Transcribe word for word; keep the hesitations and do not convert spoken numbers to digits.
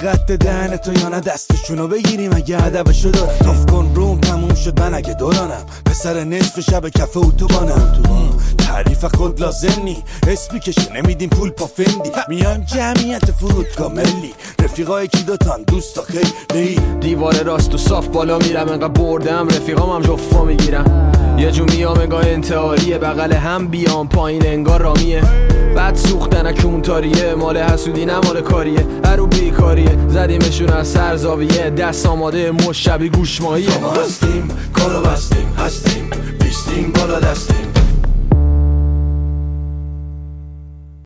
قد دهن تو یا نه دستشونو بگیریم اگه ادبشو داره. توف کن روم تموم شد من اگه دورانم پسر نصف شب کفه اتوبانم. تعریف خود لازم نی اسمی کشه نمیدیم پول پا فندی. میان جمعیت فرودگاه ملی رفیقای کی دوتان دوستا خیلی. دیوار راست و صاف بالا میرم انقدر بردم رفیقام هم جفا میگیرم. یه جو میام انگار انتحاریه بغل هم بیام پایین انگار رامیه. بعد سوختن اکونتاریه مال حسودی نه مال کاریه. هرو بیکاریه زدیمشون از سر زاویه دست آماده مش شبی گوشماهیه. ما هستیم کارو بستیم هستیم بیستیم بالا دستیم